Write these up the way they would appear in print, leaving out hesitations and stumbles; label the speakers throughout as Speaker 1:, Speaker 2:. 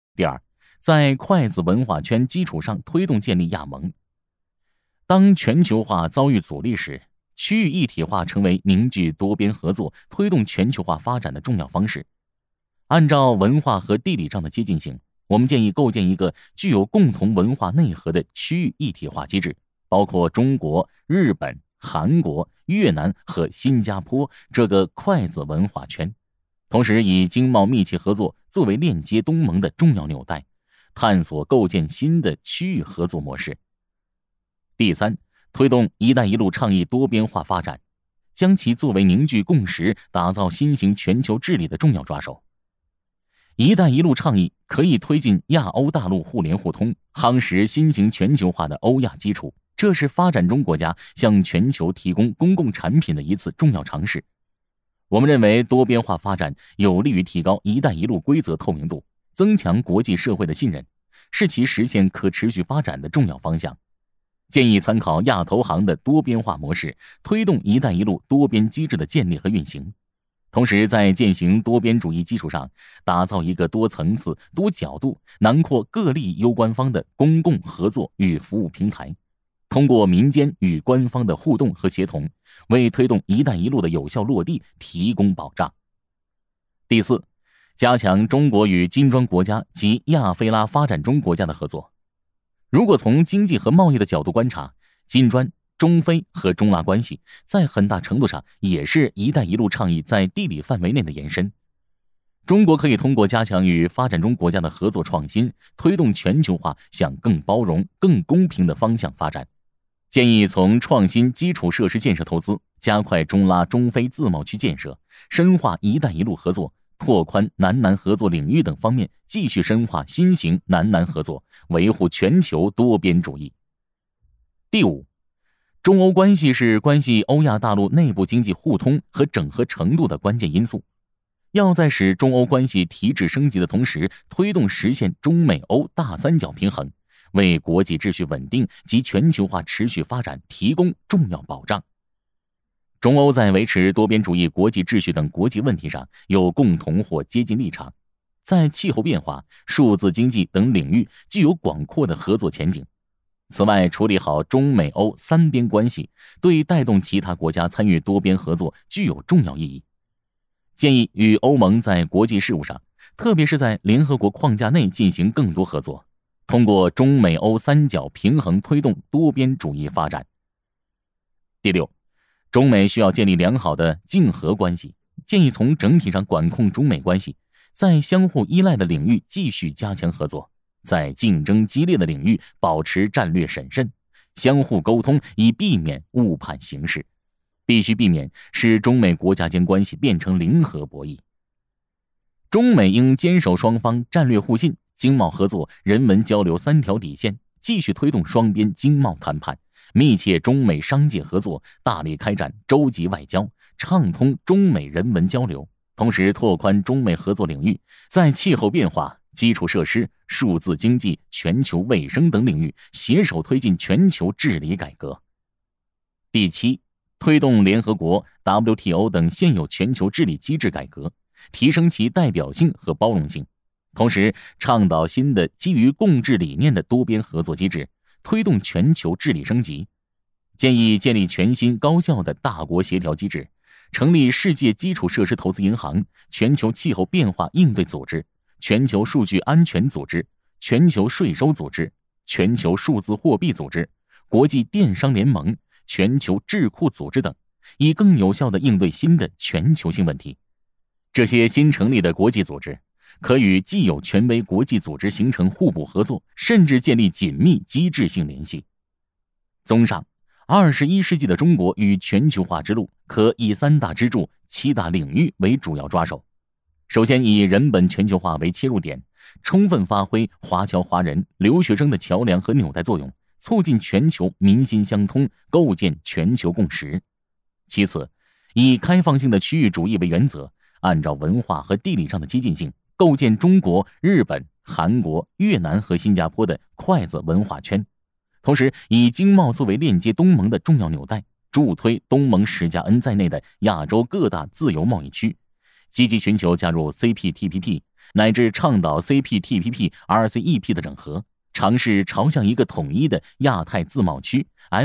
Speaker 1: 第二，在筷子文化圈基础上推动建立亚盟。当全球化遭遇阻力时，区域一体化成为凝聚多边合作、推动全球化发展的重要方式。按照文化和地理上的接近性，我们建议构建一个具有共同文化内核的区域一体化机制，包括中国、日本、韩国、越南和新加坡这个筷子文化圈，同时以经贸密切合作作为链接东盟的重要纽带，探索构建新的区域合作模式。第三，推动“一带一路”倡议多边化发展，将其作为凝聚共识、打造新型全球治理的重要抓手。“一带一路”倡议可以推进亚欧大陆互联互通，夯实新型全球化的欧亚基础，这是发展中国家向全球提供公共产品的一次重要尝试。我们认为多边化发展有利于提高“一带一路”规则透明度，增强国际社会的信任，是其实现可持续发展的重要方向。建议参考亚投行的多边化模式，推动“一带一路”多边机制的建立和运行。同时，在践行多边主义基础上，打造一个多层次、多角度、囊括各利益攸关方的公共合作与服务平台，通过民间与官方的互动和协同，为推动“一带一路”的有效落地提供保障。第四，加强中国与金砖国家及亚非拉发展中国家的合作。如果从经济和贸易的角度观察，金砖、中非和中拉关系在很大程度上也是“一带一路”倡议在地理范围内的延伸。中国可以通过加强与发展中国家的合作创新，推动全球化向更包容、更公平的方向发展。建议从创新基础设施建设投资，加快中拉中非自贸区建设，深化“一带一路”合作，拓宽南南合作领域等方面，继续深化新型南南合作，维护全球多边主义。第五，中欧关系是关系欧亚大陆内部经济互通和整合程度的关键因素。要在使中欧关系提质升级的同时，推动实现中美欧大三角平衡，为国际秩序稳定及全球化持续发展提供重要保障。中欧在维持多边主义、国际秩序等国际问题上有共同或接近立场，在气候变化、数字经济等领域具有广阔的合作前景。此外，处理好中美欧三边关系，对带动其他国家参与多边合作具有重要意义。建议与欧盟在国际事务上，特别是在联合国框架内进行更多合作，通过中美欧三角平衡推动多边主义发展。第六，中美需要建立良好的竞合关系，建议从整体上管控中美关系，在相互依赖的领域继续加强合作，在竞争激烈的领域保持战略审慎，相互沟通，以避免误判形势。必须避免使中美国家间关系变成零和博弈。中美应坚守双方战略互信、经贸合作、人文交流三条底线，继续推动双边经贸谈判，密切中美商界合作，大力开展洲际外交，畅通中美人文交流，同时拓宽中美合作领域，在气候变化、基础设施、数字经济、全球卫生等领域携手推进全球治理改革。第七，推动联合国、WTO 等现有全球治理机制改革，提升其代表性和包容性，同时倡导新的基于共治理念的多边合作机制，推动全球治理升级。建议建立全新高效的大国协调机制，成立世界基础设施投资银行、全球气候变化应对组织、全球数据安全组织、全球税收组织、全球数字货币组织、国际电商联盟、全球智库组织等，以更有效地应对新的全球性问题。这些新成立的国际组织可与既有权威国际组织形成互补合作，甚至建立紧密机制性联系。综上，21世纪的中国与全球化之路可以3大支柱、7大领域为主要抓手。首先，以人本全球化为切入点，充分发挥华侨华人、留学生的桥梁和纽带作用，促进全球民心相通，构建全球共识。其次，以开放性的区域主义为原则，按照文化和地理上的接近性，构建中国、日本、韩国、越南和新加坡的筷子文化圈，同时以经贸作为链接东盟的重要纽带，助推东盟10+N 在内的亚洲各大自由贸易区，积极寻求加入 CPTPP， 乃至倡导 CPTPP、RCEP 的整合，尝试朝向一个统一的亚太自贸区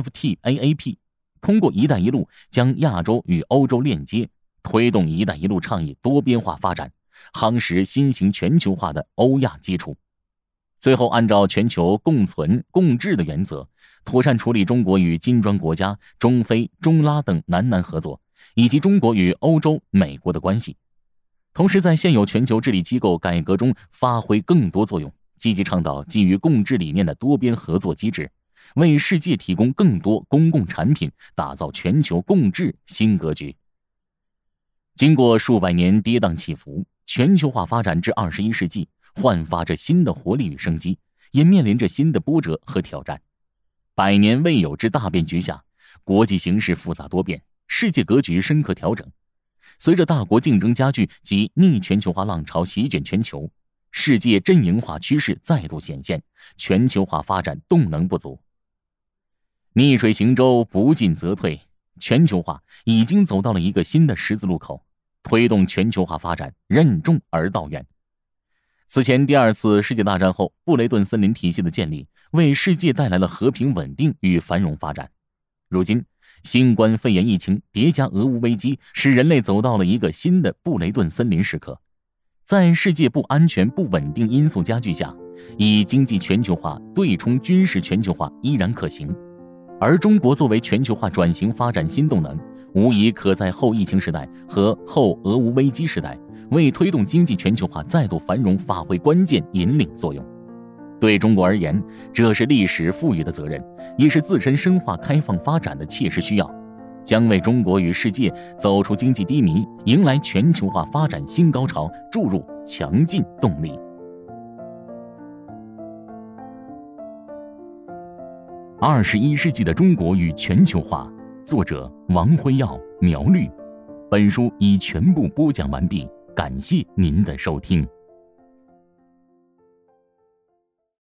Speaker 1: FTAAP， 通过“一带一路”将亚洲与欧洲链接，推动“一带一路”倡议多边化发展，夯实新型全球化的欧亚基础。最后，按照全球共存共治的原则，妥善处理中国与金砖国家、中非、中拉等南合作，以及中国与欧洲、美国的关系。同时，在现有全球治理机构改革中发挥更多作用，积极倡导基于共治理念的多边合作机制，为世界提供更多公共产品，打造全球共治新格局。经过数百年跌宕起伏，全球化发展至21世纪，焕发着新的活力与生机，也面临着新的波折和挑战。百年未有之大变局下，国际形势复杂多变，世界格局深刻调整。随着大国竞争加剧及逆全球化浪潮席卷全球，世界阵营化趋势再度显现，全球化发展动能不足。逆水行舟，不进则退，全球化已经走到了一个新的十字路口，推动全球化发展任重而道远。此前第二次世界大战后，布雷顿森林体系的建立为世界带来了和平稳定与繁荣发展。如今新冠肺炎疫情叠加俄乌危机，使人类走到了一个新的布雷顿森林时刻。在世界不安全不稳定因素加剧下，以经济全球化对冲军事全球化依然可行，而中国作为全球化转型发展新动能，无疑可在后疫情时代和后俄乌危机时代为推动经济全球化再度繁荣发挥关键引领作用。对中国而言，这是历史赋予的责任，也是自身深化开放发展的切实需要，将为中国与世界走出经济低迷，迎来全球化发展新高潮注入强劲动力。21世纪的中国与全球化，作者王辉耀，苗绿。本书已全部播讲完毕，感谢您的收听。